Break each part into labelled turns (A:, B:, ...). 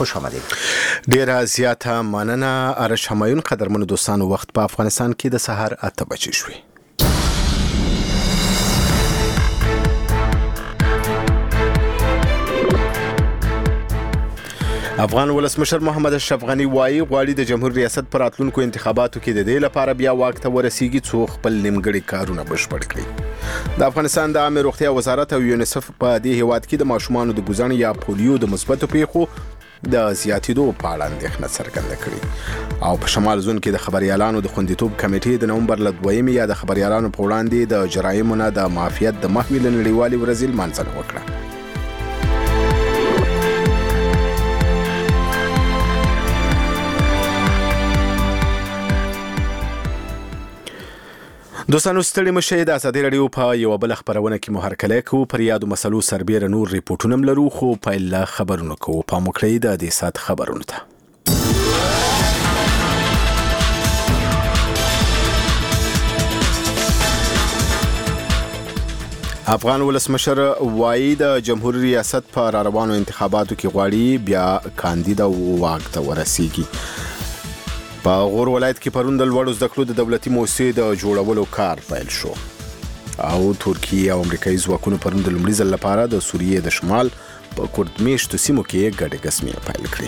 A: خوش آمدید.
B: ډیره زیاته مننه ارش همایون. قدرمنو دوستانو، وخت په افغانستان کې د سحر 8 بجې شوې. افغان ولسمشر محمد اشرف غنی وایي غواړي د جمهور ریاست پر راتلونکو انتخاباتو کې د دې لپاره بیا واک ته ورسیږي څو خپل نیمګړي کارونه بشپړ کړي. د افغانستان د عامه روغتیا وزارت او یونیسف په دې هیواد کې د ماشومانو د ګوزن یا پولیو د مثبتو پیښو د زیاتېدو په اړه اندېښنه څرګنده کړې او په شمال زون کې د خبريالانو د خوندیتوب کمیټې د نومبر ل 2 یا د خبريالانو په وړاندې د جرایمو نه د معافیت د محوی له نړیوالې ورځې لمانځنه وکړه. دوستانو، ستړي مشه. د ازادي رادیو په یو بل خبرونه کې محرکله کو پر یادو مسلو سربېره نور ریپورتونه لرو، خو په لا خبرونه کو په مکړې د دې سات خبرونه ته. افغان ولسمشر وایي د جمهور ریاست په روانو انتخاباتو کې غواړي بیا کاندید واک ته ورسیږي. په غور ولایت کې پرون د لوړو زده کړو د دولتي موسسې د جوړولو کار پیل شو او ترکیه او امریکایي ځواکونو پرون د لومړي ځل لپاره د سوریې د شمال په کورد میشتو سیمو کې ګډې قسمې پیل کړې.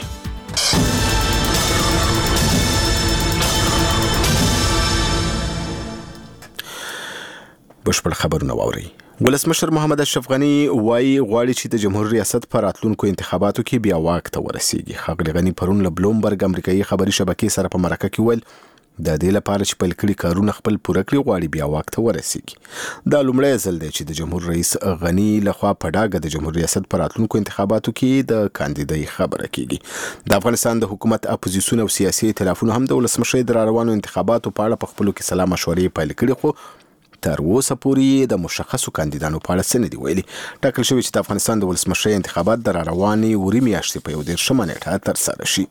B: بشپړ خبرونه واورئ. ولسمشر محمد اشرف غنی وایي غواړي چې د جمهور ریاست په راتلونکو انتخاباتو کې بیا واک ته ورسیږي. ښاغلي غنی پرون له بلومبرګ امریکایي خبري شبکې سره په مرکه کې ویل د دې لپاره چې پیل کړي کارونه خپل پوره کړي غواړي بیا واک ته ورسیږي. دا لومړی ځل دی چې د جمهور رئیس غنی لخوا په ډاګه د جمهور ریاست په راتلونکو انتخاباتو کې د کاندیدۍ خبره کیږي. د افغانستان د حکومت اپوزیسیون او سیاسي ائتلافونو هم د ولسمشر د روانو انتخاباتو په اړه په خپلو کې سلا مشورې پیل کړي، خو تر اوسه پورې د مشخصو کاندیدانو په اړه څه نه دي ویلي. ټاکل شوی چې د افغانستان د ولسمشر انتخابات د روانې وري میاشتې په 19 نیټه ترسره شي.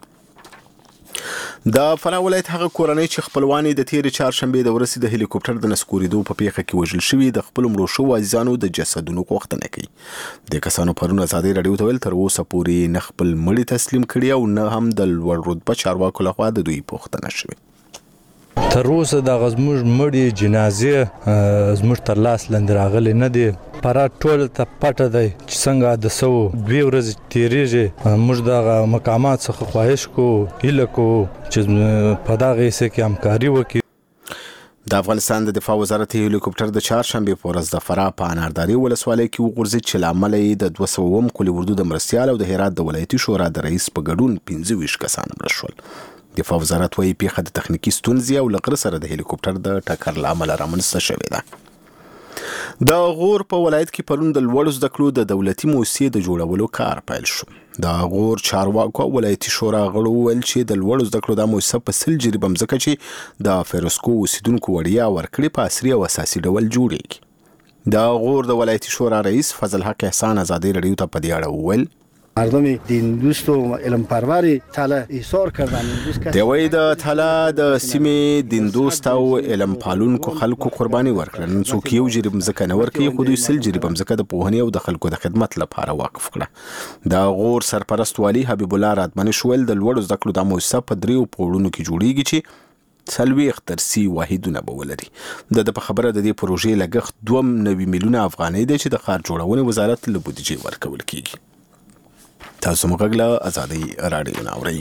B: د فراه ولایت هغه کورنۍ چې خپلوان د تیر چهارشنبه د ورځې د هلیکوپټر د نسکورېدو په پیښه کې وژل شوي د خپل مړو شوو عزیزانو د جسدونو غوښتنه کوي. د کسانو پرون ازادي رادیو ته ویل تر اوسه پورې نه خپل مړي تسلیم کړي او نه هم د لوړ رتبه چارواکو لخوا د دوی پوښتنه شوې.
C: تر اوسه د غزموږ مړي جنازې زموږ تر لاس لاندې راغلي نه دي. پرا ټول ته پټه دی چې څنګه د 2 ورځې تیریږي. موږ د مقامات څخه خواهش کوو هیله کوو چې په دغه حصه کې همکاري وکړي.
B: د افغانستان د دفاع وزارت هلیکوپټر د چهارشنبه په ورځ د فراه په انارداري ولسوالۍ کې وغورځید چې لامل یې د 200 کلي اردو د مرستیال او د هرات د ولایتي شورا د رئیس په ګډون 25 کسان مړه شول. دفاع وزارت وايي پیښه د تخنیکی ستونزې او لغړ سره د هلیکوپټر د ټکر لامل رامنځته شوې ده. د غور په ولایت کې پرون د لوړو زده کړو د دولتي موسسې د جوړولو کار پیل شو. د غور چارواکو ولایتي شورا غړو ویل چې د لوړو زده کړو د موسسه په 100 جریبه مځکه چې د فیروسکو اوسیدونکو وړیا ورکړي په عصري او اساسي ډول جوړیږي. د غور د ولایتي شورا رئیس فضل حق احسان ازادي رادیو ته په دې اړه وویل
D: مردم دین دوست و علم پروری تله ایثار کردن.
B: دوی د تله د سیمې دین دوست او علم پالونکو خلکو قرباني ورکړه. نن څوک یو جریب مځکه نه ورکوي، خو دوی 100 جریب مځکه د پوهنې او د خلکو د خدمت لپاره وقف کړه. د غور سرپرست والی حبیب الله رادمنی شویل د لوړو زده کړو د موسسه په 3 پوړونو کې جوړیږي چې 40 ترسي واحدونه به ولري. د په خبره د دې پروژې لګښت 2 میلیونه افغانۍ دی چې د ښار جوړونې وزارت له بودیجې ورکول کیږي. تاسو موږ له ازادي رادیو ناوړئ.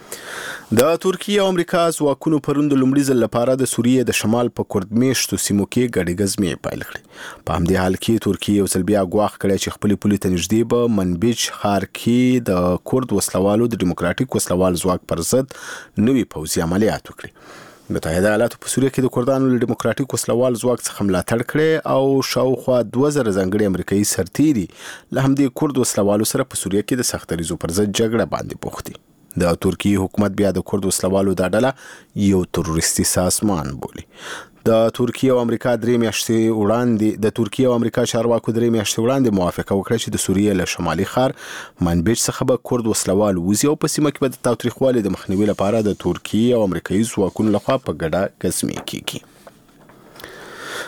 B: د ترکیه او امریکا ځواکونو پرون د لومړي ځل لپاره د سوریې د شمال په کورد میشتو سیمو کې ګډې قسمې پیل کړې. په همدې حال کې ترکیه یو ځل بیا ګواښ کړی چې خپلې پولې ته نږدې به منبج ښار کې د کورد وسلوالو د ډیموکراتیک وسلوال ځواک پر ضد نوي پوځي عملیات وکړي. متحده ایالاتو په سوریه کې د کردانو له ډیموکراتیک وسلوال ځواک څخه ملاتړ کړی او شاوخوا 2000 ځانګړي امریکایي سرتیري له همدې کورد وسلوالو سره په سوریه کې د سختریزو پر ضد جګړه باندې بوخت دي. د ترکیه حکومت بیا د کورد وسلوالو دا ډله یو تروریستي سازمان بولي. د ترکیه او امریکا 3 میاشتې وړاندې د ترکیه او امریکا چارواکو 3 میاشتې وړاندې موافقه وکړه چې د سوریې له شمالي ښار منبج څخه به کورد وسلوال وځي او په سیمه کې به د تاوتریخوالي د مخنیوي لپاره د ترکیه او امریکایي ځواکونو لخوا په ګډه قسمې کیږي.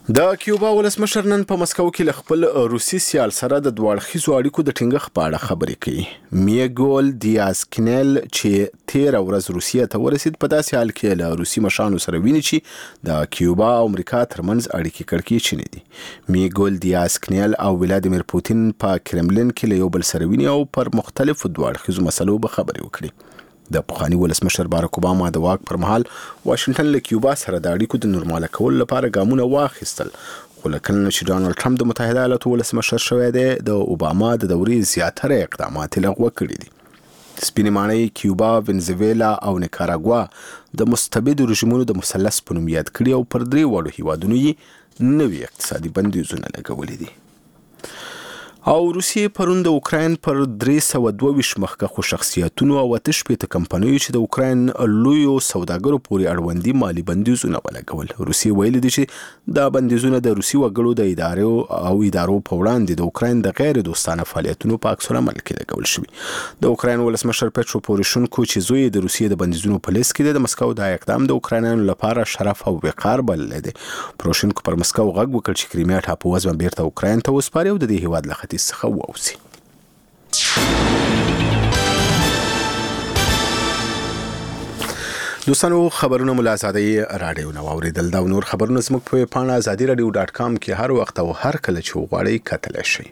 B: د کیوبا ولسمشر نن په مسکو کې له خپل روسي سیال سره د دوړخیزو اړیکو د ټینګښت په اړه خبرې کوي. میګول دیاز کنیل چې 13 ورځ روسیې ته ورسید په داسې حال کې له روسي مشرانو سره ویني چې د کیوبا او امریکا ترمنځ اړیکې کړکېچنې دي. میګول دیاز کنیل او ولادیمیر پوتین په کرملین کې له یو بل سره ویني او پر مختلفو دوړخیزو مسلو به خبرې وکړي. د پخوانی ولسمشر باراک اوباما د واک پر مهال واشنگټن له کیوبا سره د اړیکو د نورماله کولو لپاره ګامونه واخیستل، خو له کله چې ډانلډ ټرمپ د متحده ایالاتو ولسمشر شوی دی د اوباما د دورې زیاتره اقدامات لغوه کړي دي. سپینې ماڼۍ کیوبا، وینزویلا او نیکاراګوا د مستبد رژیمونو د مثلث په نوم یاد کړي او پر 3 وړو هیوادونو یې نوي اقتصادي بندیزونه لګولي دي. او روسیې پرون د اوکراین پر 322 مخکښو شخصیتونو او 8 کمپنیو چې د اوکراین لویو سوداګرو پورې اړوندي مالی بندیزونه ولګول. روسیې ویلي دي چې دا بندیزونه د روسي وګړو د ادارو په وړاندې د اوکراین د غیر دوستانه فعالیتونو په عکس العمل کې لګول شوي. د اوکراین ولسمشر پیټرو پوروشنکو چې زوی د روسیې د بندیزونو په لیست کې د مسکو د اقدام د اوکراینانو لپاره شرف او وقار بللی دی. پوروشنکو پر مسکو غږ وکړ چې کریمیا ټاپووزمه بیرته اوکراین ته وسپاري او د دې هیواد له څخه واوسي. دوستانو خبرونه مو له ازادۍ راډیو نه واوریدل. دا نور خبرونه زموږ په پاڼه azadiradio.com کې هر وخت او هر کله چې وغواړئ کتلی شئ.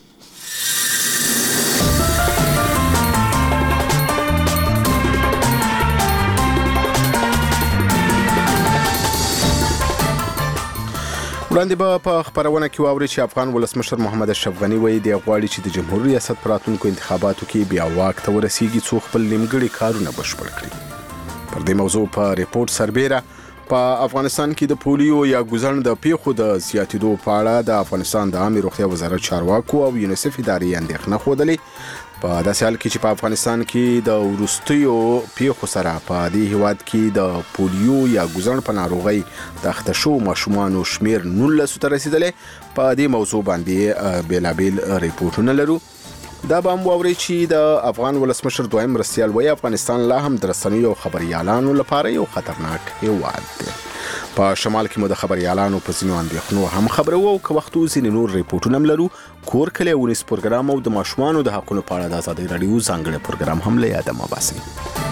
B: وړاندې به په خبرونه کې واوري چې افغان ولسمشر محمد اشرف غني وایي دی غواړي چې د جمهوریت ریاست په راتلونکو انتخاباتو کې بیا واک ته ورسیږي څو خپل نیمګړي کارونه بشپړ کړي. پر دې موضوع په ریپورت سربیره په افغانستان کې د پولیو یا ګوزن د پیښو د زیاتېدو په اړه د افغانستان د عامه روغتیا وزارت چارواکو او یونیسف ادارې اندېښنه ښودلې. په داسې حال کې چې په افغانستان کې د وروستیو پیښو سره په دې هیواد کې د پولیو یا ګوزن په ناروغۍ د اخته شوو ماشومانو شمیر 19 ته رسیدلی. په دې موضوع باندې بیلابیل ریپورټونه لرو. دا به هم واورئ چې د افغان ولسمشر دویم مرستیال وایي افغانستان لا هم د رسنیو او خبریالانو لپاره یو خطرناک هیواد دی. په شمال کې مو د خبریالانو په ځینو اندېښنو هم خبرو او که وختو ځینې نور ریپورټونه هم لرو. کور کلی ونیس پروګرام او د ماشومانو د حقونو په اړه د ازادۍ راډیو ځانګړی پروګرام هم له یاده مه باسئ.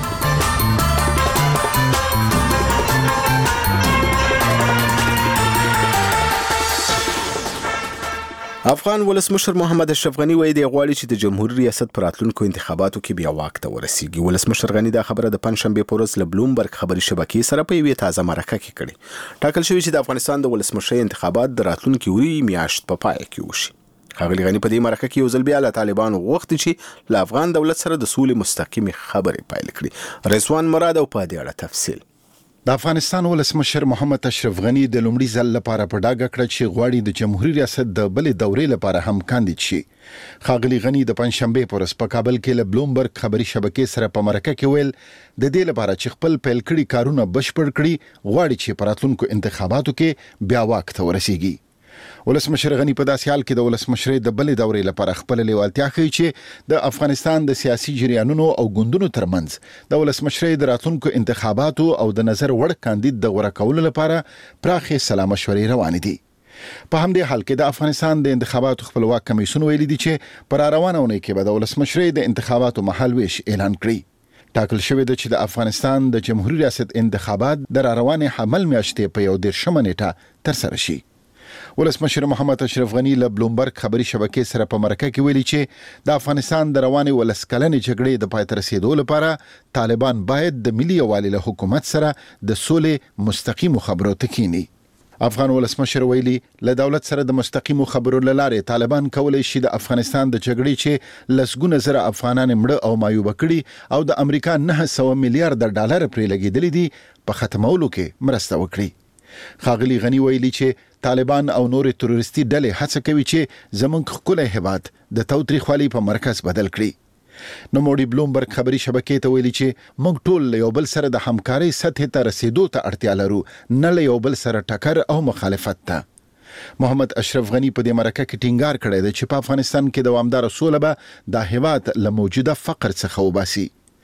B: افغان ولسمشر محمد اشرف غني وایي دی غواړي چې د جمهوریت ریاست په راتلونکو انتخاباتو کې بیا واک ته ورسیږي. ولسمشر غني دا خبره د پنځشنبه په ورځ له بلومبرګ خبري شبکې سره په یوې تازه مرکه کې کړې. ټاکل شوی چې د افغانستان د ولسمشر انتخابات د راتلونکي وری میاشت په پای کې وشي. ښاغلي غني په دې مرکه کې یو ځل بیا له طالبانو غوښتي چې له افغان دولت سره د سولې مستقیمې خبرې پیل کړي. رضوان مراد او په دې اړه تفصیل.
A: د افغانستان ولسمشر محمد اشرف غني د لومړي ځل لپاره په ډاګه کړ چې غواړي د جمهوریت ریاست د بلې دورې لپاره هم کاندید شي. ښاغلي غني د پنځشنبه په ورځ په کابل کې له بلومبرګ خبري شبکې سره په مرکه کې ویل د دې لپاره چې خپل پیل کړي کارونه بشپړ کړي غواړي چې په راتلونکو انتخاباتو کې بیا واک ته ورسیږي. ولسمشر غني په داسې حال کې د ولسمشرۍ د بلې دورې لپاره خپل لیوالتیا ښیي چې د افغانستان د سیاسي جریانونو او ګوندونو ترمنځ د ولسمشرۍ د راتلونکو انتخاباتو او د نظر وړ کاندید د غوره کولو لپاره پراخې سلا مشورې روانې دي. په همدې حال کې د افغانستان د انتخاباتو خپلواک کمیسیون ویلي دي چې پر روانه اونۍ کې به د ولسمشرۍ د انتخاباتو مهالویش اعلان کړي. ټاکل شوی دی چې د افغانستان د جمهوریت ریاست انتخابات د روانې حمل میاشتې په 11 نیټه ترسره شي. ولسمشر محمد اشرف غني له بلومبرګ خبري شبکې سره په مرکه کې ویلي چې د افغانستان د روانې ولسکلنې جګړې د پای ته رسیدو لپاره طالبان باید د ملي یووالي له حکومت سره د سولې مستقیمو خبرو ته کینی. افغان ولسمشر ویلي له دولت سره د مستقیمو خبرو لاره طالبان کولای شي د افغانستان د جګړې چې لسګونه زره افغانان مړه او مایوب کړي او د امریکا 900 میلیارډ ډالر پرې لګیدلې دي په ختمولو کې مرسته وکړي. ښاغلي غني ویلي چې طالبان او نور تروریستي ډلې هڅه کوي چې زمونږ ښکلی هیواد د تاوتریخوالي په مرکز بدل کړي. نوموړي بلومبرګ خبري شبکې ته ویلي چې موږ ټول له یو بل سره د همکارۍ سطحې ته رسیدو ته اړتیا لرو، نه له یو بل سره ټکر او مخالفت ته. محمد اشرف غني په دې مرکه کې ټینګار کړی دی چې په افغانستان کې دوامدار سوله به د هیواد له موجوده فقر څخه وباسي.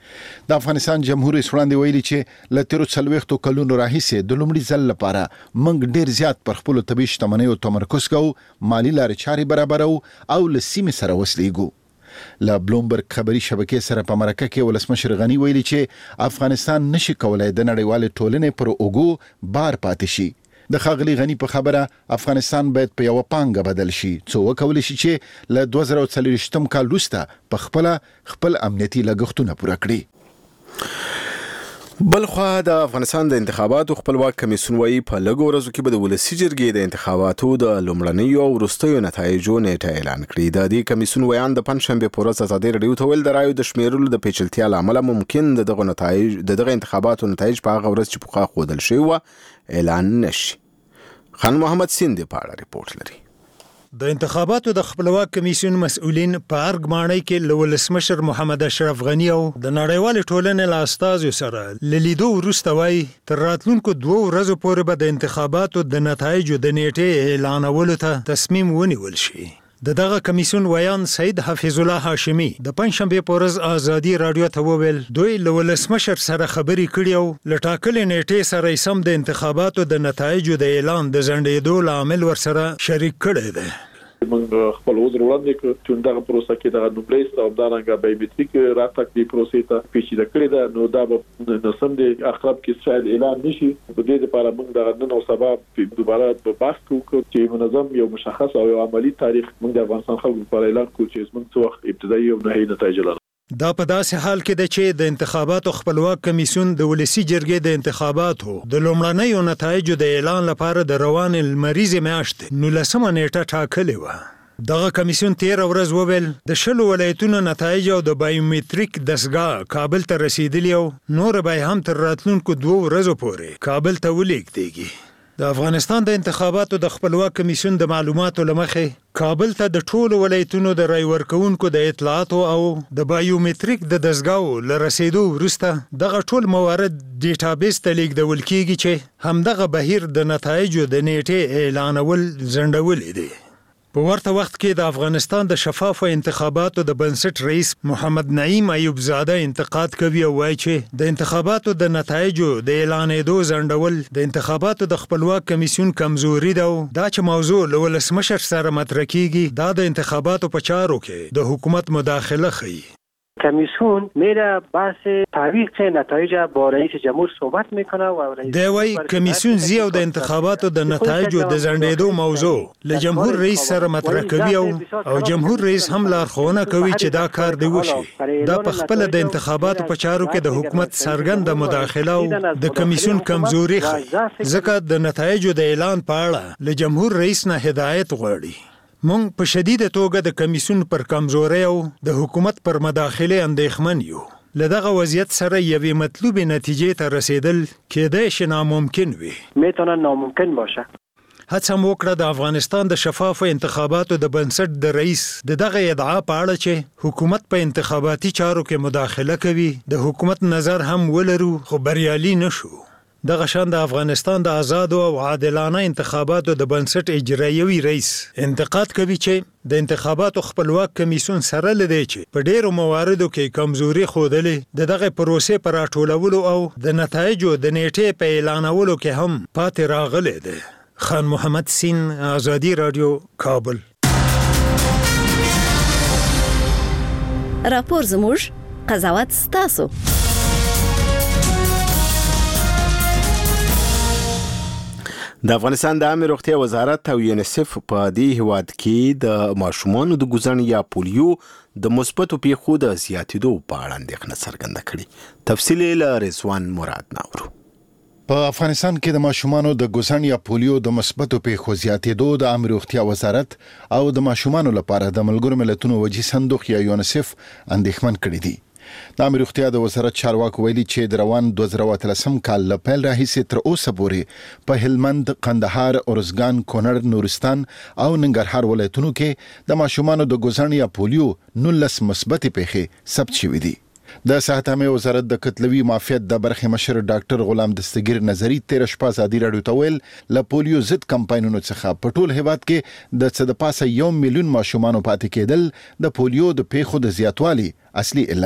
A: د افغانستان جمهور رئیس وړاندې ویلي چې له تیرو 40 کلونو راهیسې د لومړي ځل لپاره موږ ډیر زیات پر خپل طبي شتمنیو تمرکز کوو، مالی لارې چارې برابرو او له سیمې سره وسلیږو. له بلومبرګ خبري شبکې سره په مرکه کې ولسمشر غني ویلي چې افغانستان نشي کولای د نړیوال ټولنې پر اوګو بار پاتې شي. د ښاغلي غني په خبره افغانستان باید په یو پانګه بدل شي څو وکولای شي چې له 2040 کال وروسته په خپل امنیتي لګښتونه پوره کړي.
B: بلخوا د افغانستان د انتخاباتو خپلواک کمیسیون وايي په لږو ورځو کې به د ولسي جرګې د انتخاباتو د لومړنیو او وروستیو نتایجو نیټه اعلان کړي. د دې کمیسیون ویان د پنځشنبه په ورځ ازادي رادیو ته ویل د رایو د شمیرلو د پیچلتیا له امله ممکن دغه انتخاباتو نتایج په هغه ورځ چې پخوا ښودل شوي وه اعلان نشي. خان محمد سیندی په اړه ریپورت لري.
E: د انتخاباتو د خپلواک کمیسیون مسؤلین په ارګمانۍ کې له ولسمشر محمد اشرف غني او د نړیوالې ټولنې له استازو سره لیدو وروسته وایي تر راتلونکو 2 ورځو پورې به د انتخاباتو د نتایجو د نیټې اعلانولو ته تصمیم ونیول شي. دغه کمیسیون ویان سید حفیظ الله هاشمی د پنځشنبه په ورځ ازادي رادیو ته وویل دوی له ولسمشر سره خبرې کړې او له ټاکلې نیټې سره سم د انتخاباتو د نتایجو د اعلان د ځنډېدو لامل ورسره شریک کړی دی.
F: موږ خپل عذر وړاندې کړ چې دغه پروسه کې دغه نوملیست او دغه بایومټریک راتګ دی پروسې ته پیچیده کړی ده، نو دا به نسم د اقرب کې شاید اعلان نشي. په دې لپاره موږ دغه نن او سبا دوباره په بحث کوو چې منظم یو مشخص او یو عملی تاریخ موږ د افغانستان خلکو لپاره اعلان کوو چې موږ څو وخت ابتدایي او نهایي نتایج لرو.
E: دا په داسې حال کې ده چې د انتخاباتو خپلواک کمیسیون د ولسی جرګې د انتخاباتو د لومړنیو نتایجو د اعلان لپاره د روان لمریزې میاشتې 19 نیټه ټاکلې وه. دغه کمیسیون 13 ورځ وویل د 10 ولایتونو نتایج او د بایومټریک دستګاه کابل ته رسیدلی او نور به هم تر راتلونکو 2 ورځو پورې کابل ته ولیږديږي. د افغانستان د انتخاباتو د خپلواک کمیسیون د معلوماتو لمخې کابل ته د ټولو ولایتونو د رای ورکوونکو د اطلاعاتو او د بایومټریک د دستګاو لرسیدو وروسته دغه ټول موارد ډیټابیس ته لیږدول کیږي چې همدغه بهیر د نتایجو د نیټې اعلانول ځنډول دي. په ورته وخت کې د افغانستان د شفافو انتخاباتو د بنسټ رئیس محمد نعیم ایوب زاده انتقاد کوي او وایي چې د انتخاباتو د نتایجو د اعلانېدو ځنډول د انتخاباتو د خپلواک کمیسیون کمزوري ده او دا چې موضوع له ولسمشر سره مطرح کیږي دا د انتخاباتو په چارو کې د حکومت مداخله ښیي.
G: کمیسیون میره بحث تعویق نتایج با رئیس جمهور صحبت میکنه و رئیس
E: دوی کمیسیون زیو د انتخاباتو د نتایجو د ځنډېدو موضوع له جمهور رئیس سره مطرح کوي او جمهور رئیس هم لارښوونه کوي چې دا کار دی وشي. دا په خپل د انتخاباتو په چارو کې د حکومت څرګنده مداخله او د کمیسیون کمزوري ښيي ځکه د نتایجو د اعلان په اړه له جمهور رئیس نه هدایت غواړي. مونږ په شدیده توګه د کمیسیون پر کمزوري او د حکومت پر مداخله اندېښمن یو. له دغه وضعیت سره یوې مطلوبې نتیجې ته رسیدل کېدای شي ناممکن وي.
G: میتونه ناممکن باشه.
E: هڅه مو وکړه د افغانستان د شفافو انتخاباتو د بنسټ د رئیس دغه ادعا په اړه چې حکومت په انتخاباتي چارو کې مداخله کوي د حکومت نظر هم ولرو خو بریالي نشو. دغه شان د افغانستان د آزاد او عادلانه انتخاباتو د بنسټ اجرایوي رئیس انتقاد کوي چې د انتخاباتو خپلواک کمیسیون سره لدی چې په ډیرو مواردو کې کمزوري ښودلې دغه پروسې پر راټولولو او د نتایجو د نیټې په اعلانولو کې هم پاتې راغلی دی. خان محمد سین، ازادي رادیو، کابل.
H: راپور زموږ، قضاوت ستاسو.
B: د افغانستان د عامه روغتیا وزارت او یونیسف په دې هیواد کې د ماشومانو د ګوزن یا پولیو د مثبتو پیښو د زیاتېدو په اړه اندېښنه څرګنده کړې. تفصیل له رضوان مراد ناورو.
A: په افغانستان کې د ماشومانو د ګوزن یا پولیو د مثبتو پیښو زیاتېدو د عامه روغتیا وزارت او د ماشومانو لپاره د ملګرو ملتونو وجهي صندوق یا یونیسف اندېښمن کړي دي. د عامه روغتیا د وزارت چارواکو ویلي چې د روان 2013 کال له پیل راهیسې تر اوسه پورې په هلمند، قندهار، ارزګان، کونړ، نورستان او ننګرهار ولایتونو کې د ماشومانو د ګوزن یا پولیو 19 مثبتې پیښې ثبت شوې دي. د صحت عامه وزارت د کتلوي معافیت د برخې مشر ډاکټر غلام دستگیر نظری 13 شپه ازادي رادیو ته ویل له پولیو ضد کمپاینونو څخه په ټول هیواد کې د څه د پاسه 1 میلیون ماشومان پاتې کېدل د پولیو د پیښو د زیاتوالي اصلي علت ده.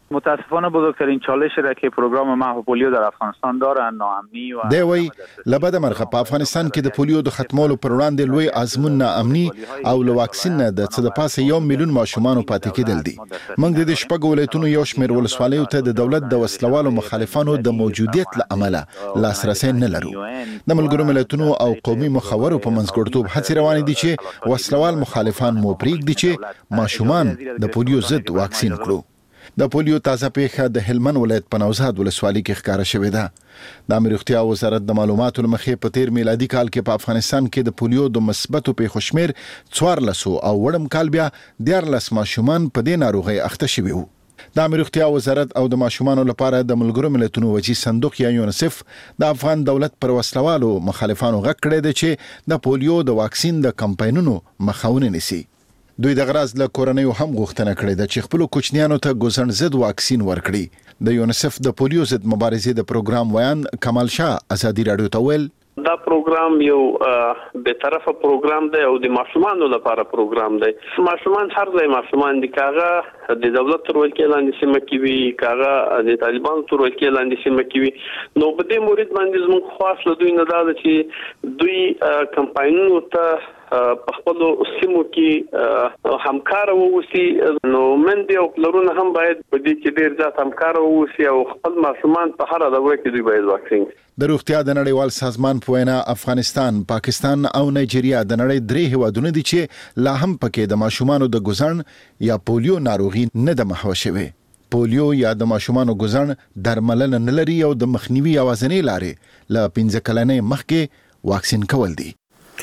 I: متاسفانه بزرگترین چالشی را که پروگرام محو پولیو در افغانستان داره ناامنی و
A: دی وی لبد مرغه په افغانستان کې د پولیو د ختمولو پر وړاندې لوی آزمون ناامني او له واکسین نه د څه د پاسه 1 میلیون ماشومان پاتې کېدل دي. موږ د شپږ ولایتونو یو شمېر ولسوالیو ته د دولت د وسلوالو مخالفانو د موجودیت له امله لاسرسي نه لرو. د ملګرو ملتونو او قومي مخاورو په منځګړیتوب هڅې روانې دي چې وسلوال مخالفان مو پرېږدي چې ماشومان د پولیو ضد واکسین کړو. د پولیو تازه پیښه د هلمند ولایت په نوزاد ولسوالۍ کې ښکاره شوې ده. د امیر روغتیا وزارت د معلوماتو لمخې په تیر میلادي کال کې په افغانستان کې د پولیو د مثبتو پیښو شمېر 14 او وړم کال بیا 14 ماشومان په دې ناروغۍ اخته شوي وو. د امیر روغتیا وزارت او د ماشومانو لپاره د ملګرو ملتونو وجی صندوق یا یونیسف د افغان دولت پر وسلوالو مخالفانو غږ کړی دی چې د پولیو د واکسین د کمپاینونو مخاونه نیسي. دوی د غراز له کورنیو هم غوښتنه کړې ده چې خپل کوچنیانو ته ګوزن ضد واکسین ورکړي. د یونیسف د پولیو ضد مبارزې د پروګرام ویان کمال شاه ازادي رادیو ته ویل
J: دا پروګرام یو به طرفه پروګرام دی او د ماشومانو لپاره پروګرام دی. ماشومان هر ځای ماشومان دي، کاغه د دولت تر ولکې لاندې سیمه کې وي، کاغه د طالبانو تر ولکې لاندې سیمه کې وي. نو په دې مورید باندې زموږ خاص له دوی نه دا چې دوی کمپاینونو ته په خپل سیمو کې همکار ووسی. نو مندي او پلرونه هم باید په دې کې ډیر ځات همکار ووسی او خپل ماشومان په هر دوره کې دوی باید واکسین.
A: د روغتیا د نړیوال سازمان په وینا افغانستان، پاکستان او نایجیریا د نړۍ 3 هیوادونه دي چې لا هم پکې د ماشومانو د ګوزن یا پولیو ناروغي نه د محو شوی. پولیو یا د ماشومانو ګوزن درملنه نه لري او د مخنیوي اوازنې لارې له 15 کلنې مخکې واکسین کول دي.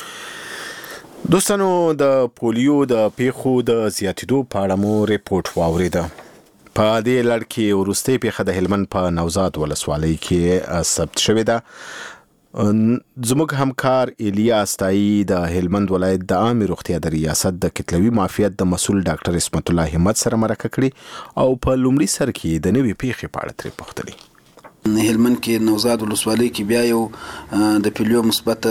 B: دوستانو د پولیو د پیښو د زیاتیدو په اړه مو ریپورت واوریده. په دې لړ کې وروستۍ پیښه د هلمند په نوزاد ولسوالۍ کې ثبت شوې ده. زموږ همکار الیاس تایی د هلمند ولایت د عامه روغتیا د ریاست د کتلوي معافیت د مسؤل ډاکټر اسمت الله همت سره مرکه کړې او په لومړي سر کې د نوې پیښې په اړه ترې پوښتنې.
K: هلمند کې نوزاد ولسوالۍ کې بیا یو د پولیو مثبت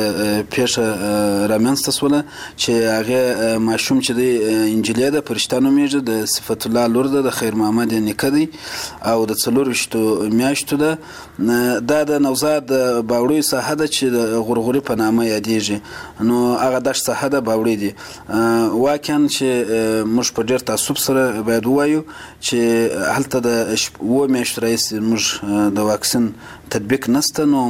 K: پیښه رامنځته شوله چې هغه ماشوم چې د انجیلی د پرشتانو میږي د صفت الله لور د خیر محمد نیکه دی او د 24 میاشتو ده. دا د نوزاد باوړی ساحه ده چې د غرغوري په نامه یادېږي. نو هغه د ساحه د باوړی دی. واقعا چې موږ په ډېر تعصب سره باید وایو چې هلته د 2 میاشتو رئیس موږ د واکسین تطبیق نشته. نو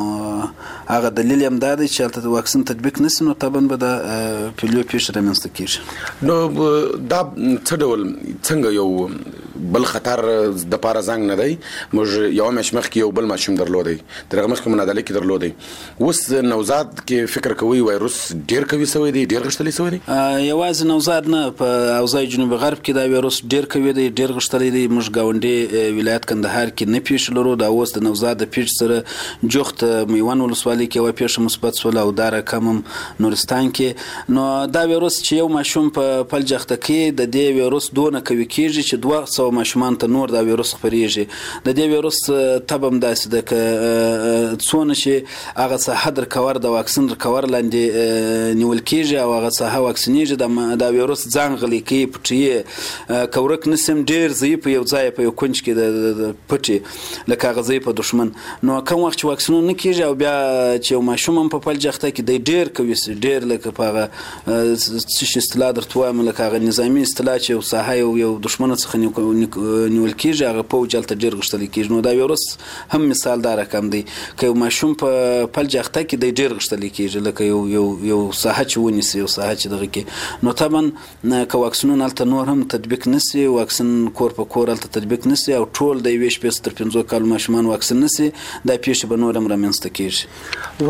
K: هغه دلیل هم دا دی چې هلته د واکسین تطبیق نشي نو طبعا به د پولیو پیښه رامنځته کیږي.
L: نو دا څه ډول څنګه یو بل خطر د پاره زنګ نه دی؟ موږ یو مشمخ کې یو بل ماشوم درلودي، درغه مخ کې منادله کې درلودي. اوس نوزاد کې فکر کوي وایروس ډیر کوي سوی دی، ډیر غشتلی سوی دی.
K: یوازې نوزاد نه، په اوضاع جنوب غرب کې دا وایروس ډیر کوي دی، ډیر غشتلی دی. موږ گاونډي ولایت کندهار کې نه پیښ لرو. دا اوس د نوزاد د پیښ سره جوخت میوان ولسوالۍ کې و پیښه مثبت سول او دا رقم نورستان کې. نو دا وایروس چې یو ماشوم په پلجخته کې د دې وایروس دونه کوي کېږي چې 200 ماشومان ته نور دا وایروس خپرېږي. د دې وایروس تبم داسې ده که څونه چې هغه ساحه در کور د واکسین در کور لاندې نیول کېږي او هغه ساحه واکسینېږي، دا وایروس ځان غلی کوي، پټي کورک نسم ډېر ضعیف یو ځای په یو کونج کې د پټي لکه هغه ضعیف دښمن. نو کوم وخت چې واکسینونه نه کېږي او بیا چې یو ماشوم هم په پلجخته کې دی ډېر کوي، ډېر لکه په هغه څه اصطلاح درته وایم لکه هغه نظامي اصطلاح چې یو ساحه یو دښمن څخه نیول کېږي هغه پوج هلته ډېر غښتلی کېږي. نو دا وایروس هم مثال دا رقم دی که یو ماشوم په پلجخته کې دی ډېر غښتلی کېږي لکه یو ساحه چې ونیسي، یو ساحه چې دغه کې. نو طبعا که واکسینونه هلته نور هم تطبیق نسي، واکسین کور په کور هلته تطبیق نسي او ټول د یوې شپې تر 15 کالو ماشومان واکسین نسي، دا پیښې به نور هم رامنځته کېږي.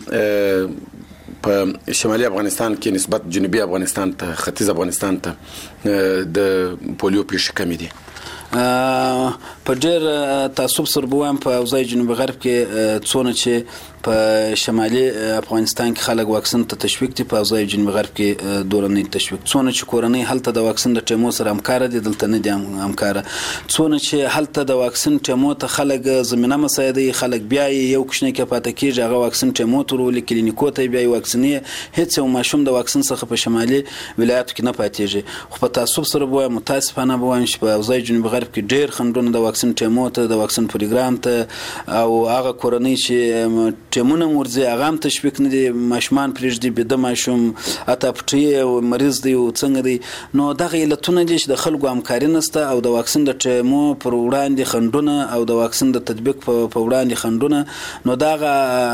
L: ولې په شمالي افغانستان کې نسبت جنوبي افغانستان ته، ختیځ افغانستان ته د پولیو پیښې کمې دي؟
K: په ډېر تعصب سره به وایم په اوضاع جنوب غرب کې څونه چې په شمالي افغانستان کې خلک واکسین ته تشویق دي، په اوضاع جنوب غرب کې دورنۍ تشویق. څونه چې کورنۍ هلته د واکسین د ټیمو سره همکار دي، دلته نه دي همکار. څونه چې هلته د واکسین ټیمو ته خلک زمينه مساعدي، خلک بیا یو کوچنی کې پاتې کیږي، هغه واکسین ټیمو ته ورولي، کلینیکو ته بیا واکسینې، هیڅ یو ماشوم د واکسین څخه په شمالي ولایتو کې نه پاتېږي. خو په تعصب سره به متاسفانه به وایم چې په اوضاع جنوب غرب کې ډېر خنډونه د واکسین ټیمو ته، د واکسین پروګرام ته، او هغه کورنۍ چې ټیمونه ورځي هغه هم تشویق نه دي، ماشومان پرېږدي، بېده ماشوم اته پټي مریض دی او څنګه دی. نو دغه علتونه دي چې د خلکو همکاري نشته، او د واکسین د ټیمو پر وړاندې خنډونه او د واکسین د تطبیق په وړاندې خنډونه. نو دغه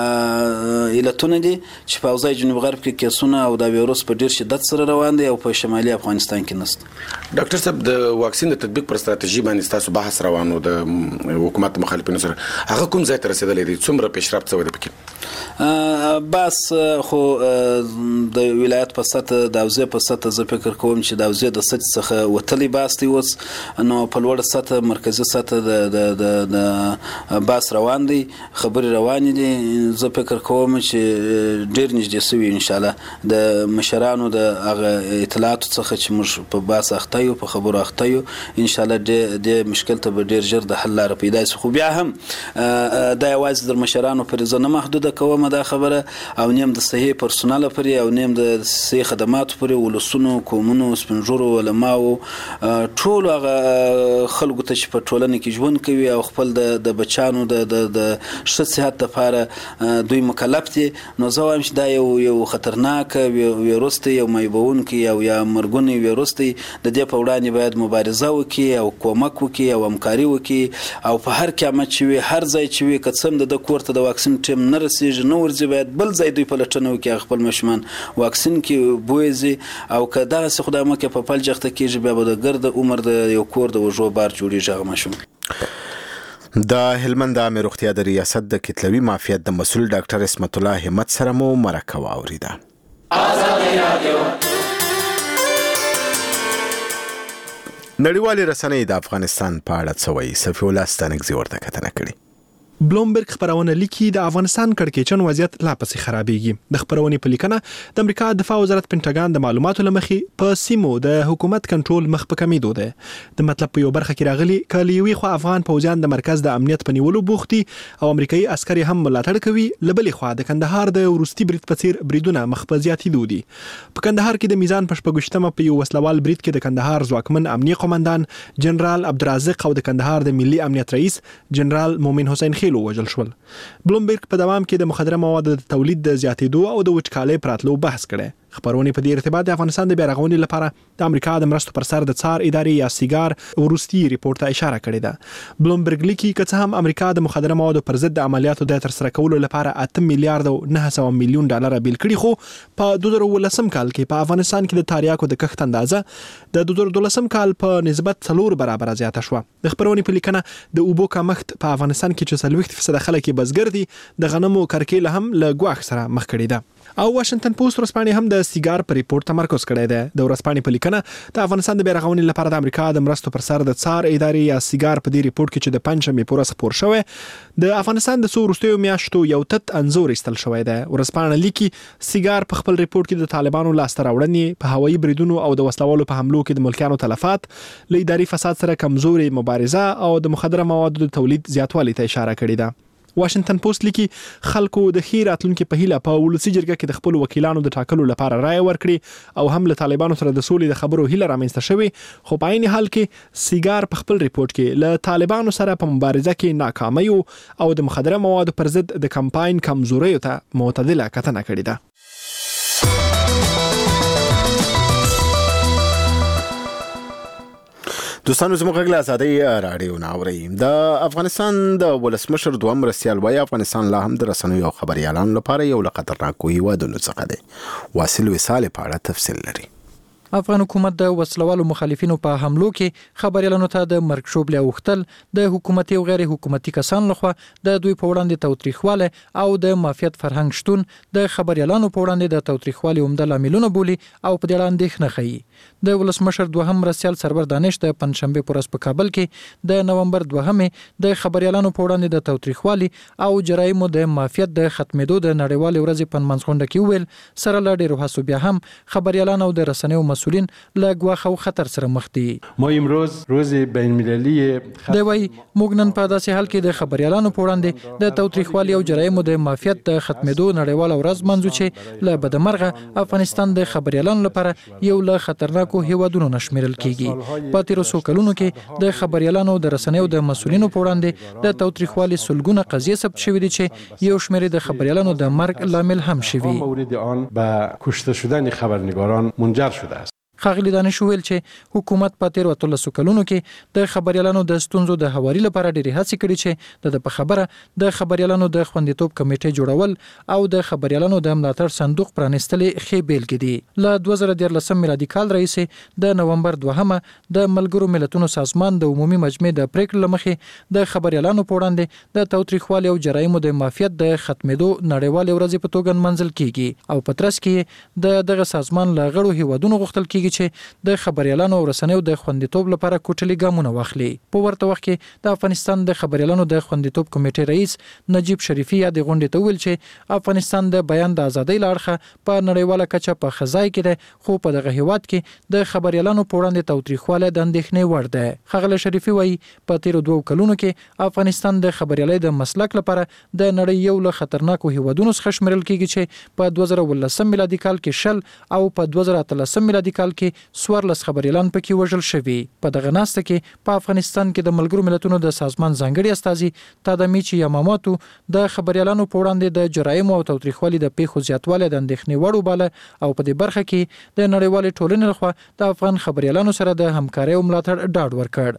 K: علتونه دي چې په اوضاع جنوب غرب کې کیسونه او د ویروس په ډېر شدت سره روان دي او په شمالي افغانستان کې نشته.
L: ډاکټر صاحب، د واکسین د تطبیق پر ستراتیژي باندې تاسو بحث روانو د حکومت مخالفینو سره، هغه کوم ځای ته رسیدلی دی؟ څومره پیشرفت شوی دی پکې؟
K: بس خو د ولایت په سطح، د اوضاع په سطح زه فکر کوم چې د اوضاع د سطح څخه وتلی باس دی اوس. نو په لوړه سطح، مرکزي سطح د باس روان دی، خبرې روانې دي. زه فکر کوم چې ډېر نږدې سوي ان شاء الله د مشرانو د هغه اطلاعاتو څخه چې موږ په باس اخته یو، په خبرو اخته یو، ان شاء الله د مشکل ته به ډېر ژر د حل لاره پیدا شي. خو بیا هم دا یوازې د مشرانو پورې زه نه محدوده کوم دا خبره، او نیم د صحي پرسونل پورې، او نیم د صحي خدماتو پورې، ولسونو، قومونو، سپینږیرو، علماو، ټول هغه خلکو ته چې په ټولنه کې ژوند کوي او خپل د بچانو د ښه صحت لپاره دوی مکلف دي. نو زه وایم چې دا یو خطرناک ویروس دی، یو مایبونکی او یا مرګونی ویروس دی. د دې په وړاندې باید مبارزه وکړي او کومک وکړي او همکاري وکړي، او په هر قیامت چې وي، هر ځای چې وي، که څه د کور ته د واکسین ټیم نه رسیږي، نه ورځي، باید بل ځای دوی په لټنه وکړي، خپل ماشومان واکسین کې بوځي. او که دغسې خدای مکړي په پل جخته کېږي، بیا به د ګرد عمر د یو کور د وژو بار جوړېږي هغه ماشوم.
B: د هلمند عامه روغتیا د ریاست د کتلوي معافیت د مسؤل ډاکټر اسمت الله همت سره مو مرکه واوریده. نړیوالې رسنۍ د افغانستان په اړه څه وایي؟ صفي الله ستانکزي ورته کتنه کړې.
M: بلومبرګ خبرونه لیکي د افغانستان کړکېچن وضعیت لا پسې خرابېږي. د خبرونې په لیکنه د امریکا دفاع وزارت پینټاګان د معلوماتو لمخې په سیمو د حکومت کنټرول مخ په کمیدو ده. د مطلب په یو برخه کې راغلي کلیوي خو افغان پوځیان د مرکز د امنیت په نیولو بوختي او امریکایي عسکري هم ملاتړ کوي. لبلې خو د کندهار د وروستي برید په څیر بریدونه مخ په زیاتېدو دي. په کندهار کې د میزان په شپږشتمه په یو وسلوال برید کې د کندهار ځواکمن امنیه قومندان جنرال عبدالرازق او د کندهار د ملي امنیت رئیس جنرال مومن حسین خیلو وژل شول. بلومبرګ په دوام کې د مخدره موادو د تولید د زیاتېدو او د وچکالۍ پراتلو بحث کړي. خبرونه په دې ارتباط د افغانستان د بیارغونې لپاره د امریکا د مرستو پر سر د څار ادارې یا سیګار وروستي ریپورت ته اشاره کړې ده. بلومبرګ لیکي که څه هم امریکا د مخدره موادو پر ضد د عملیاتو د ترسره کولو لپاره 8 میلیارډ او 900 میلیون ډالر بیل کړي، خو په 2019 کال کې په افغانستان کې د تاریاکو د کښت اندازه د 2012 کال په نسبت 4 برابر زیاته شوه. د خبرونې په لیکنه د اوبو کمښت په افغانستان کې چې 40% خلک بزګر دي، د غنمو کرکیله هم له ګواښ سره مخ کړي ده. او واشنگټن پوسټ ورځپاڼې هم د سیګار پر ریپورت تمرکز کړی دی. د ورځپاڼې په لیکنه د افغانستان د بیارغونې لپاره د امریکا د مرستو پر سر د څار ادارې یا سیګار په دې ریپورت کې چې د پنځمې پورې خبر شوی د افغانستان د څو وروستیو میاشتو یو تت انزور ایستل شوی دی. ورځپاڼه لیکي سیګار په خپل ریپورت کې د طالبانو لاسته راوړنې په هوایي بریدونو او د وسلوالو په حملو کې د ملکیانو تلفات، له اداري فساد سره کمزوري مبارزه او د مخدره موادو د تولید زیاتوالي ته اشاره کړې ده. واشنگټن پوسټ لیکي خلکو د خیر راتلونکو په هیله په ولسی جرګه کې د خپل وکیلانو د ټاکلو لپاره رائے ورکړي او هم له طالبانو سره د سولې د خبرو هیله رامنځته شوی، خو په عین حال کې سیګار په خپل ریپورت کې له طالبانو سره په مبارزه کې ناکامي او د مخدره موادو پر ضد د کمپاین کمزوري ته معتدله کتنه کړې ده.
B: دوستانو زموږ غږ له ازادۍ راډیو نه اورئ. د افغانستان د ولسمشر دوهم مرستیال وایي افغانستان لا هم د رسنیو او خبریالانو لپاره یو له خطرناکو هیوادونو څخه دی. واصل وصال په اړه تفصیل لري.
N: افغان حکومت د وسلوالو مخالفینو په حملو کې خبريالانو ته د مرګ شوبله اوختل د حکومتي او غیر حکومتي کسانو لخوا د دوی په وړاندې توتریخواله او د مافیات فرهنګ شتون د خبريالانو په وړاندې د توتریخوالي عمده لاملونه بولي او په دې اړه اندېښنه ښيي. د ولسمشر دوهم مرستیال سرور دانش د پنځشنبه پر ورځ په کابل کې د نومبر 2 د خبريالانو په وړاندې د توتریخوالي او جرایمو د مافیات د ختمېدو د نړیوال ورځې په منځغونډه کې ویل سره لا ډېر هڅو بیا هم خبريالان او د رسنیو مسؤلین له ګواښ او خطر سره مخ دي.
O: ما امروز روز بین‌المللي
N: دی وایي موږ نن په داسې حال کې د خبريالانو په وړاندې د توتریخوالي او جرایمو د مافیات د ختمېدو نړیوال ورځ منځو چې له بدمرغه افغانستان د خبريالانو لپاره یو له خطرناکو هیوادونو نشمیرل کیږي. په تیرو څو کلونو کې د خبريالانو د رسنیو د مسؤلینو په وړاندې د توتریخوالي سلګونه قضیې ثبت شوې دي چې یو شمېر د خبريالانو د مرګ لامل هم شوي.
O: مورد آن به کشته شدن خبرنگاران منجر شده است.
N: ښاغلي دانش ویل چې حکومت په تیر 13 کلونو کې د خبريالانو د ستونزو د هواري لپاره ډېرې هڅې کړې چې د په خبره د خبريالانو د خوندیتوب کمیټې جوړول او د خبريالانو د ملاتړ صندوق پرانستلې ښې بیلګې دي. له 2013 میلادي کال راهیسې د نومبر 2 د ملګرو ملتونو سازمان د عمومي مجمع د پریکړې لمخې د خبريالانو په وړاندې د توتریخوالي او جرایمو د مافیات د ختمېدو نړیوال ورځ په توګه منځل کیږي او په ترڅ کې دغه سازمان له غړو هیوادونو غوښتل کیږي چې د خبريالانو او رسنیو د خوندیتوب لپاره کوټلي ګامونه واخلي. په ورته وخت کې د افغانستان د خبريالانو د خوندیتوب کمیټې رئیس نجیب شریفي د غونډې ته ویل چې افغانستان د بیان د ازادۍ لارښه په نړیواله کچه په خزای کې ده خو په دغه هیواد کې د خبريالانو په وړاندې توتریخواله د اندېښنې وړ ده. ښاغلی شریفي وایي په تیرو 2 کلونو کې افغانستان د خبريالۍ د مسلک لپاره د نړۍ یو له خطرناکو هیوادونو څخه شمیرل کیږي چې په 2019 میلادي کال کې 10 او په 2013 میلادي کال کې 14 خبريالان پکې وژل شوي. په دغه ناسته کې په افغانستان کې د ملګرو ملتونو د سازمان ځانګړي استازي تادمیچی یاماماتو د خبريالانو په وړاندې د جرایمو او توتریخوالي د پیښو زیاتوالی د اندېښنې وړ وباله او په دې برخه کې د نړیوالې ټولنې لخوا د افغان خبريالانو سره د همکارۍ او ملاتړ ډاډ ورکړ.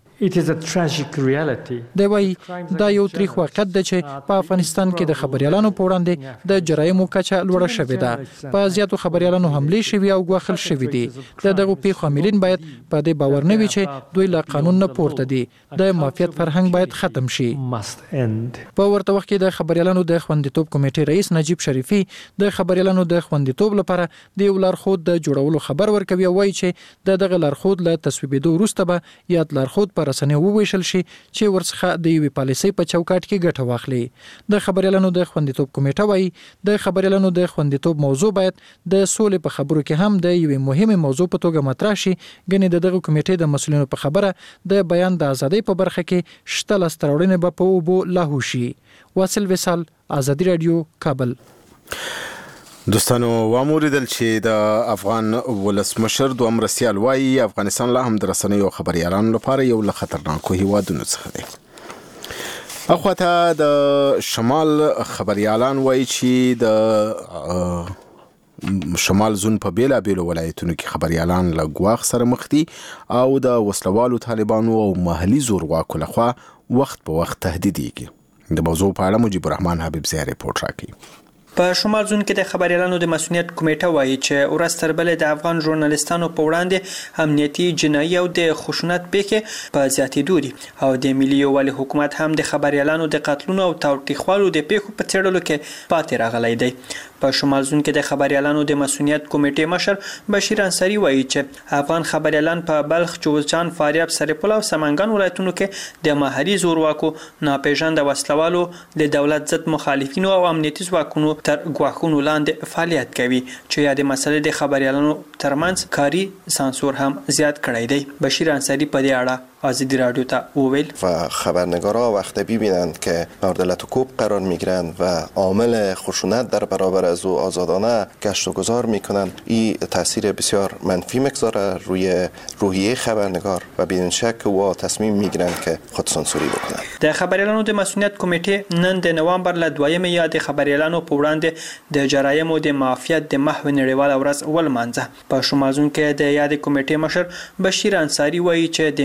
N: دی وایي دا یو تریخ واقعیت دی چې په افغانستان کې د خبريالانو په وړاندې د جرایمو کچه لوړه شوې ده. په زیاتو خبريالانو حملې شوي او ګواښل شوي دي. دغه پیښو عاملین باید په دې باور نه وي چې دوی له قانون نه پورته دي. د مافیات فرهنګ باید ختم شي. په ورته وخت کې د خبريالانو د خوندیتوب کمیټې رئیس نجیب شریفي د خبريالانو د خوندیتوب لپاره د یو لارښود د جوړولو خبر ورکوي او وایي چې دغه لارښود له تصویبېدو وروسته به یاد لارښود په رسنیو وویشل شي چې ورڅخه د یوې پالیسۍ په چوکاټ کې ګټه واخلي. د خبريالانو د خوندیتوب کمیټه وایي د خبريالانو د خوندیتوب موضوع باید د سولې په خبرو کې هم د یوې مهمه موضوع په توګه مطرح شي. ګنې دغه کمیټې د مسؤلینو په خبره د بیان د ازادۍ په برخه کې شته لسترورونه به په اوبو لاهو شي. واصل وصال ازادي رادیو کابل.
B: دوستانو واموریدل چې د افغان ولسمشر دوهم مرستیال وایي افغانستان لا هم د رسنیو خبريالانو لپاره یو له خطرناکو هیوادونو څخه دی. اخواته د شمال خبريالان وایي چې د شمال زون په بیلا بیلو ولایتونو کې خبريالان له ګواښ سره مخ دي او د وسلوالو طالبانو او محلي زورواکو لخوا وخت په وخت تهدیدېږي. د موضوع په اړه مجيب الرحمن حبیب زی ریپورت راکړي.
P: په شمال زون کې د خبريالانو د مسؤلیت کمیټه وایي چې ورځ تر بلې د افغان ژورنالیستانو په وړاندې امنیتي جنایي او د خشونت پیښې په زیاتېدو دي او د ملي یووالي حکومت هم د خبريالانو د قتلونو او توتریخوالو د پیښو په څېړلو کې پاتې راغلی دی. په شمال زون کې د خبريالانو د مسؤلیت کمیټې مشر بشیر انصاری وایي چې افغان خبريالان په بلخ، جوزجان، فاریاب، سرپل او سمنګان ولایتونو کې د محلي زورواکو، ناپېژانده وسلوالو، د دولت ضد مخالفینو او امنیتي ځواکونو تر ګواښونو لاندې فعالیت کوي چې یادې مسلې د خبريالانو ترمنځ کاری سانسور هم زیات کړی دی. بشیر انصاری په دې اړه آزادی رادیو تا وویل
Q: و خبرنگارا وقتی ببینند که مورد لطوکوب قرار میگیرند و عامل خشونت در برابر از او آزادانه گشت و گذار میکنند این تاثیر بسیار منفی میگذاره روی روحیه خبرنگار و بدون شک او تصمیم میگیرند که خودسانسوری بکنند.
P: د خبريالانو د مسؤلیت کمیټې نن د نوامبر له 2 یا د خبريالانو په وړاندې د جرایمو د مافیات د محو نړیواله ورځ ولمانځه. په شمال زون کې د یاد کمیټې مشر بشیر انصاری وایي چې د ملي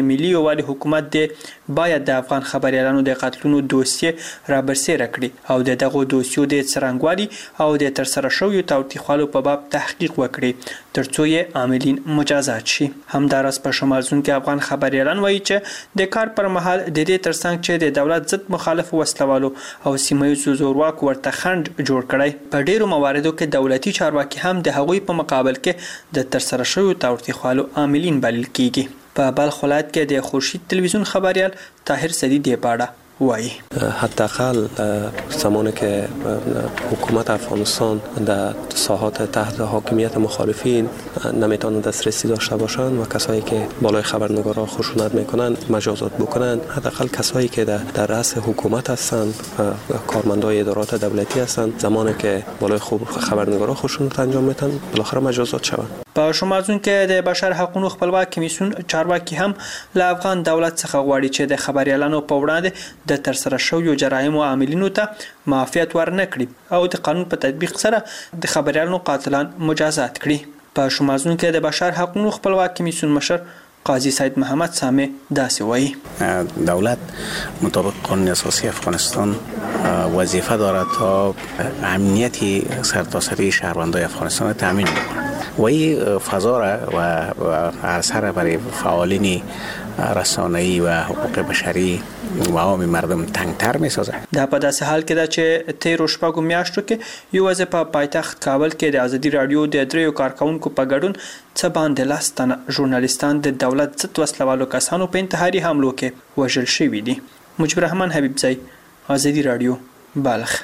P: والي حکومت د باید د افغان خبريالانو د قتلونو دوسیه را برسېره کړي او دغه دوسیو د څرنګوالي او د ترسره شویو تاوتریخوالو په باب تحقیق وکړي ترڅو یې عاملین مجازات شي. همداراز په شمال زون کې افغان خبريالان وایي چې د کار پر مهال د دې ترڅنګ چې د دولت ضد مخالف وسلوالو او سیمه‌ییزو زورواکو ورته خنډ جوړ کړی په ډیرو مواردو کې دولتي چارواکي هم د هغوی په مقابل کې د ترسره شویو تاوتریخوالو عاملین بلل کیږي. په بلخ ولایت کې د خورشید تلویزیون خبریال طاهر سدی دی پاړه وای
R: حداقل زمانی که حکومت افغانستان در ساحات تحت حاکمیت مخالفین نمیتونن دسترسی داشته باشند و کسایی که بالای خبرنگارا خشونت میکنن مجازات بکنن، حداقل کسایی که در رأس حکومت هستند کارمندای ادارات دولتی هستند زمانی که بالای خبرنگارا خشونت انجام میدن بالاخره مجازات شوند.
P: په شمال زون کې د بشر حقوقو خپلواک کمیسیون چارواکي هم له افغان دولت څخه غواړي چې د خبريالانو په وړاندې د ترسره شویو جرایمو عاملینو ته معافیت ورنکړي او د قانون په تطبیق سره د خبريالانو قاتلان مجازات کړي. په شمال زون کې د بشر حقوقو خپلواک کمیسیون مشر قاضی سید محمد سامي داسې وایي
S: دولت مطابق قانون اساسی افغانستان وظیفه دارد تا امنیت سرتاسری شهروندان افغانستان تامین بکنه و این فضا را و اثر برای فعالین رسانه‌ای و حقوق بشری و عام مردم تنگتر می‌سازه.
P: دا په داسې حال کې ده چې 13 شپږو میاشتو کې یوازې په پایتخت کابل کې د ازادي رادیو د دریو کارکونکو په ګډون څه باندې 10 تنه ژورنالیستان د دولت ضد وسلوالو کسانو په انتحاري حملو کې وژل شوي دي. مجبر رحمان حبیبزی، ازادي رادیو، بلخ.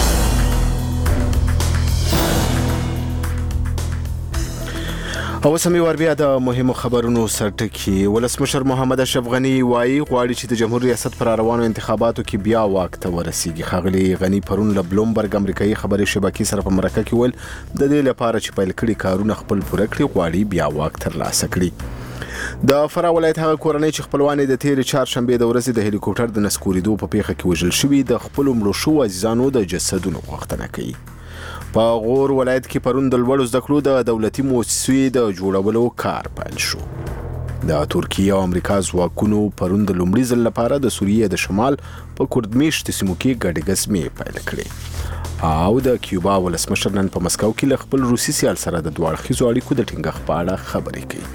B: او سمي ور بیا د مهمو خبرونو سرټکی ولسمشر محمد اشرف غنی وایي غواړي چې د جمهور ریاست پر روانو انتخاباتو کې بیا واک ته ورسیږي. خاغلی غنی پرون له بلومبرګ امریکایي خبري شبکې سره په مرکه کې ول د دې لپاره چې پیل کړي کارونه خپل پوره کړي غواړي بیا واک ترلاسه کړي. د فرا ولایت هغه کورنۍ چې خپلوان د تیر چهارشنبه د ورځې د هلیکوپټر د نسکوریدو په پیښه کې وژل شوی د خپل مړو شو عزیزانو د جسدونو غوښتنه کوي. په غور ولایت کې پرون د لوړو زده کړو د دولتي مؤسسې د جوړولو کار پیل شو. د ترکیه او امریکا ځواکونو پرون د لومړي ځل لپاره د سوریې د شمال په کردمیشت سیمو کې ګډې ګزمې پیل کړې او د کیوبا ولسمشر نن په مسکو کې له خپل روسي سیال سره د دوه اړخیزو اړیکو د ټینګښت په اړه خبرې کوي.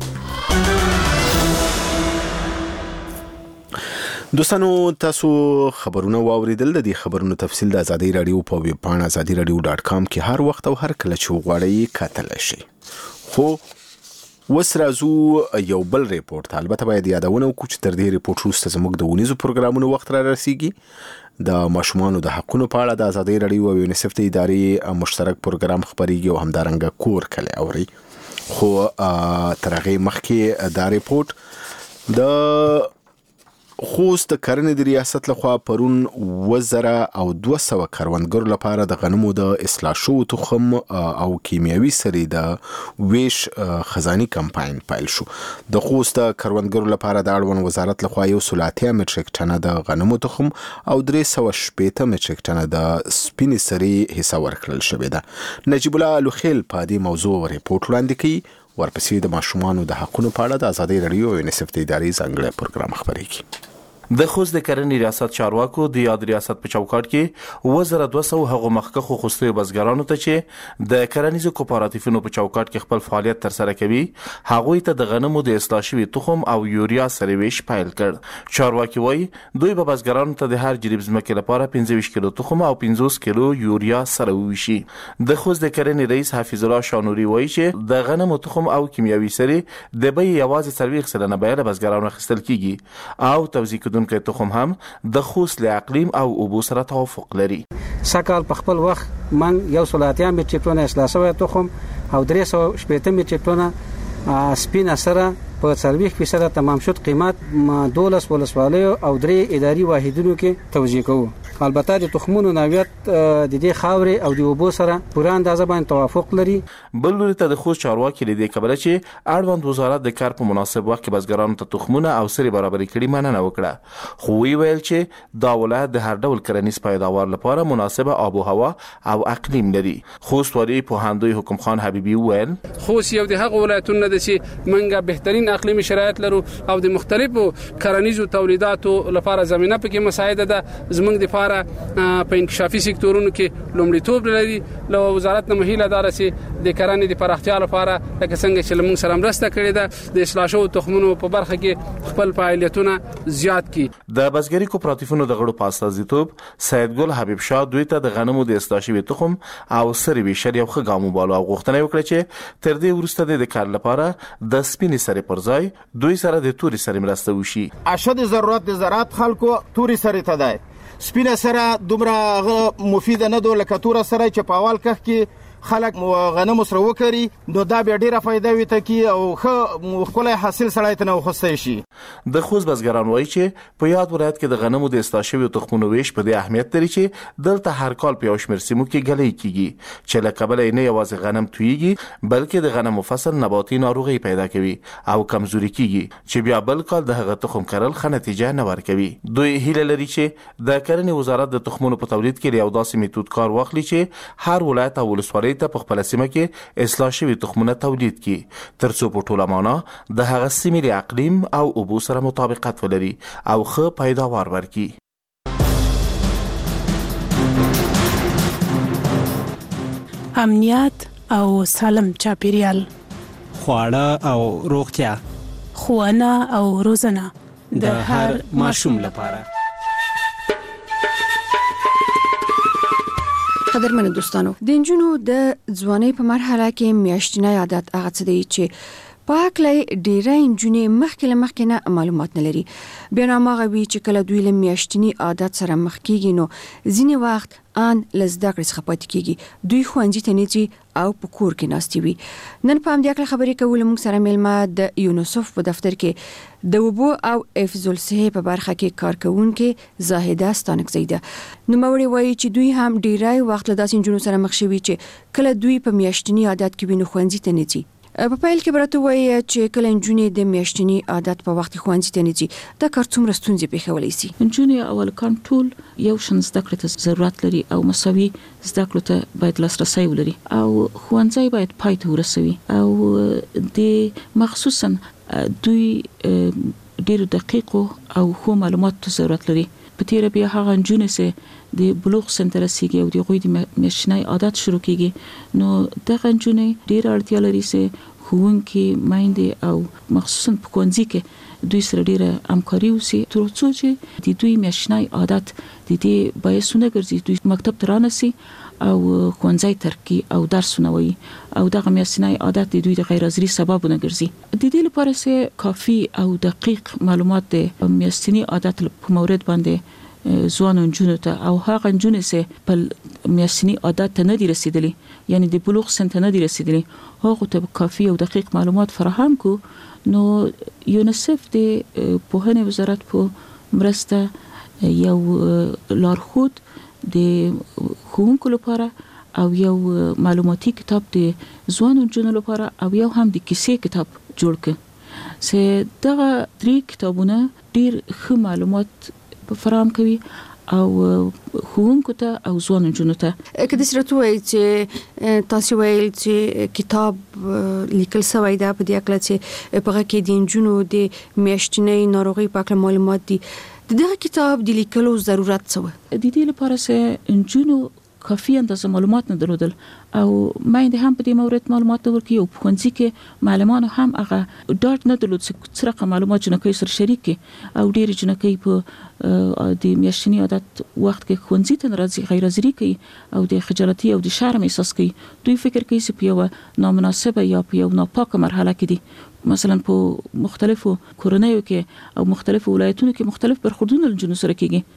B: دوستانو تاسو خبرونه واوریدل. د دې خبرونو تفصیل د ازادي رادیو په ویب پاڼه azadiradio.com کې هر وخت او هر کله چې وغواړئ کتلی شئ. خو اوس راځو یو بل ریپورت. البته باید یادونه وکړو چې تر دې ریپورت وروسته زموږ د ونیزو پروګرامونو وخت را رسیږي. د ماشومانو د حقونو په اړه د ازادي رادیو او یونیسف د ادارې مشترک پروګرام خبريږي او همدارنګه کور کلی اوري. خو تر هغې مخکې دا ریپورت د خوست د کرنې د ریاست لخوا پرون 2200 کروندګرو لپاره د غنمو د اصلاح شوو تخم او کیمیاوي سرې د ویش خزاني کمپاین پیل شو. د خوست د کروندګرو لپاره د اړوند وزارت لخوا 130 مټریک ټنه د غنمو تخم او 360 مټریک ټنه د سپینې سرې حصہ ورکړل شوې ده. نجیب الله الوخیل په دې موضوع ریپورت وړاندې کوي. ورپسې د ماشومانو د حقونو په اړه د ازادي رادیو او یونیسف د ادارې ځانګړی پروګرام خبرېږي.
T: د خوست د کرنې ریاست چارواکو د یاد ریاست په چوکاټ کې 2200 هغو مخکخو خوستي بزګرانو ته چې د کرنیزو کوپراتیفونو په چوکاټ کې خپل فعالیت تر سره کوي هغوی ته د غنمو د اصلاح شوي تخم او یوریا سره ویش پیل کړ. چارواکي وایي دوی به بزګرانو ته د هر جریب ځمکې لپاره 25 کیلو تخم او 50 کیلو یوریا سره وویشي. د خوست د کرنې رئیس حفیظ الله شانوري وایي چې د غنمو تخم او کیمیاوي سرې د بیې یوازې 40% بیه له بزګرانو اخیستل کیږي او توزیع دونکو تخم هم د خوست له اقلیم او اوبو سره توافق لري.
U: سکهال په خپل وخت من 130 مټریک ټنه اصلاح شوی تخم او 360 مټریک ټنه سپین سره په 40% تمام شد. قیمت 12 ولسوالۍ او 3 اداري واحدونو کې توزیع کوو. البته د تخمونو نوعیت د دې خاورې او د اوبو سره پوره اندازه باندې توافق لري.
T: بل لوري ته د خوست چارواکي لیدې کبره چې اړوند وزارت د کار په مناسب وخت کې بزګرانو ته تخمونه او سرې برابري کړي مننه وکړه. خو وی ویل چې دا ولایت د هر ډول کرنیز پیداوار لپاره مناسبه آب او هوا او اقلیم لري. خوست وری پوهاندوی حکم خان حبیبی ویل
V: خوست یو د هغه ولایتونو د چې منګه بهترین
C: بهترین اقلیمي شرایط لرو او د مختلفو کرنیزو تولیداتو لپاره زمينه پکې مساعده ده. زمونږ د لپاره په انکشافي سکتورونو کې لومړیتوب لري. له وزارت نه مهیله دار سي د کرنې د پراختیا لپاره لکه څنګه چې موږ سره مرسته کړې ده د اصلاح شوو تخمونو په برخه کې خپل فعالیتونه زیات کړي.
T: د بزګري کوپراتیفونو د غړو په استازیتوب سید ګل حبیب شاه دوی ته د غنمو د اصلاح شوي تخم او سرې ویشل یو ښه ګام وباله او غوښتنه وکړه چې تر دې وروسته د کار لپاره د سپینې سرې پر ځای دوی سره د توري سرې مرسته وشي.
V: اشد ضرورت د زراعت خلکو توري سرې ته ده. سپینه سره دومره مفید نه ده لکه توره سره چې په اول کښ کې خلک غنم سره وکړي نو دا به ډیره فائدہ وي ته کی او خپل حاصل سړی ته نو خوستې شي.
T: د خوست بزګران وایي چې په یاد ولایت کې د غنمو د اصلاح شویو تخمونو ویش په دې اهمیت لري چې دلته هر کال په یو شمېر سیمو کې ګلۍ کیږي چې له کبله نه یوازې غنم تویږي بلکې د غنمو فصل نباتي ناروغي پیدا کوي او کمزوري کیږي چې بیا بل کال د هغه تخم کرل ښه نتیجه نه ورکوي. دوی هیله لري چې د کرنې وزارت د تخمونو په تولید کې یو داسې میتود کار واخلي چې هر ولایت او ولسوالۍ ته په خپل سیمه کې اصلاح شوي تخمونه تولید کړي ترڅو په ټوله معنا د هغه سیمې د اقلیم او اوبو سره مطابقت ولري او ښه پیداوار ورکړي.
W: امنیت او سالم چاپیریال،
X: خواړه او روغتیا،
W: ښوونه او روزنه
X: د هر ماشوم لپاره.
Y: قدرمنو دوستانو، د نجونو د ځوانۍ په مرحله کې میاشتنی عادت هغه څه دی چې پاکلې ډیره نجونې مخکې نه معلومات نه لري. بیا نامغه وی چې کله دوی له میاشتنی عادت سره مخ کیږي نو ځینې وخت ان لزده کړې څخه پاتې کیږي. دوی ښوونځي ته نه ځي او په کور کې ناستې وي. نن په همدې اړه خبرې کوو. موږ سره میلمه د یونیسف په دفتر کې د اوبو او حفظ الصحه په برخه کې کارکونکې زاهده ستانکزی ده. نوموړې وایي چې دوی هم ډیری وخت له داسې نجونو سره مخ شوي چې کله دوی په میاشتنی عادت کې وینو ښوونځي ته نه ځي. په پیل کې برته وایي چې کله نجونې د میاشتنی عادت په وخت ښوونځي ته نه ځي دا کار څومره ستونزې پیښولی شي.
Z: نجونې اول کان ټول یو شان زده کړې ته ضرورت لري او مساوي زده کړو ته باید لاسرسی ولري او ښوونځي باید پای ته ورسوي او د مخصوصا دوی ډېر دقیق او ښه معلوماتو ضرورت لري. په تیر بیا هغه نجونې سه د بلوغ سنتر سیږي او د غوي د میاشتنی عادت شروع کیږي نو دغه نجونې ډېر اړتیا لري چې ښوونکي میندې او مخصوصا په ښوونځي کې دوی سره ډېره همکاري وشي تر څو چې د دوی میاشتنی عادت د دې باعثونه ګرځي دوی مکتب ته رانسي او ښوونځي ترکي او درسونه وایي او دغه میاشتنی عادت د دوی د غیر حاضري سبب نه ګرځي. د دې لپاره چې کافي او دقیق معلومات د میاشتنی عادت په مورد باندې ځوان نجونو ته او هغه نجونې چې په میاشتنی عادت ته نه دي رسیدلي یعنی د بلوغ سن ته نه دي رسیدلي هغه ته کافي او دقیق معلومات فراهم کو نو یونیسف د پوهنې وزارت په مرسته یو لارښود د ښوونکو لپاره او یو معلوماتي کتاب د ځوان نجونو لپاره او یو هم د کیسې کتاب جوړ کړ چې دغه درې کتابونه ډیر ښه معلومات فراهم کوي او ښوونکو ته او ځوان نجونو ته.
Y: که د سره توای چې تاسو ویل چې کتاب لیکل شوی دا په دې اړه چې په هغه کې د نجونو د میاشتنی ناروغي په اړه معلومات دي. دغه کتاب د لیکلو ضرورت څه و؟
Z: د دې لپاره چې نجونو کافي اندازه معلومات نه درلودل او مایند هم په دې مورد معلومات ورکړي او په ښوونځي کې معلمانو هم هغه ډاټ نه درلود چې څه رقم معلومات جنکۍ سره شریک کړي او ډېر جنکۍ په د میاشتني عادت وخت کې ښوونځي ته راځي غیر حاضري کوي او د خجالتي او د شرم احساس کوي. دوی فکر کوي چې په یو نامناسبه یا په یو ناپاکه مرحله کې دي مثلا په مختلفو کورنیو کې او مختلفو ولایتونو کې مختلف برخوردونه جنو سره کېږي.